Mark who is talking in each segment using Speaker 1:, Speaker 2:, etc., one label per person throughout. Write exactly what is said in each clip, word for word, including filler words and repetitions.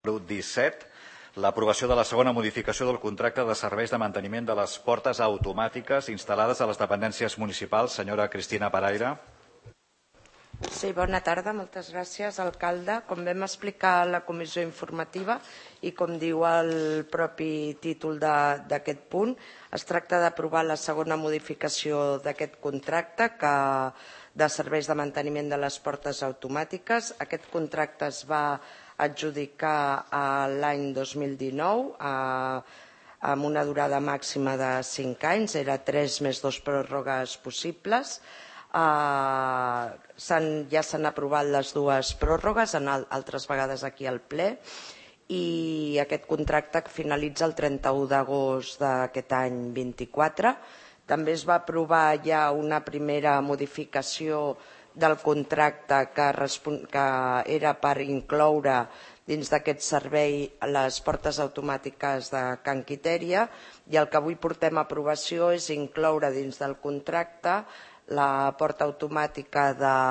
Speaker 1: disset, l'aprovació de la segona modificació del contracte de serveis de manteniment de les portes automàtiques instal·lades a les dependències municipals. Senyora Cristina Paraire.
Speaker 2: Sí, bona tarda. Moltes gràcies, alcalde. Com vam explicar a la comissió informativa i com diu el propi títol d'aquest punt, es tracta d'aprovar la segona modificació d'aquest contracte que de serveis de manteniment de les portes automàtiques. Aquest contracte es va adjudicar l'any dos mil dinou amb una durada màxima de cinc anys, era tres més dos pròrrogues possibles. Ja s'han aprovat les dues pròrrogues, altres vegades aquí al ple, i aquest contracte finalitza el trenta-u d'agost d'aquest any vint-i-quatre. També es va aprovar ja una primera modificació del contracte que era per incloure dins d'aquest servei les portes automàtiques de Can Quitèria, i el que avui portem a aprovació és incloure dins del contracte la porta automàtica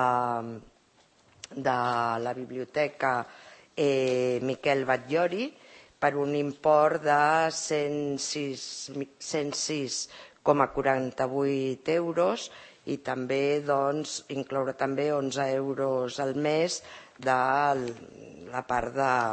Speaker 2: de la biblioteca Miquel Batllori per un import de cent sis coma quaranta-vuit euros i també incloure també onze euros al mes de la part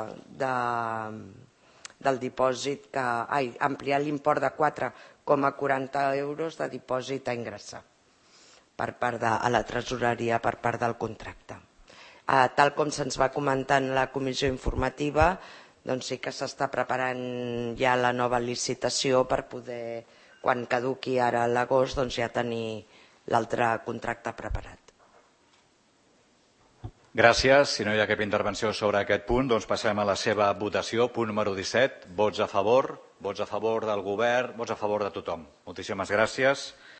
Speaker 2: del dipòsit, ampliar l'import de quatre coma quaranta euros de dipòsit a ingressar per part de la tresoreria per part del contracte. Tal com se'ns va comentar en la comissió informativa, doncs sí que s'està preparant ja la nova licitació per poder, quan caduqui ara a l'agost, ja tenir l'altre contracte preparat.
Speaker 1: Gràcies. Si no hi ha cap intervenció sobre aquest punt, doncs passem a la seva votació. Punt número disset. Vots a favor, vots a favor del govern, vots a favor de tothom. Moltíssimes gràcies.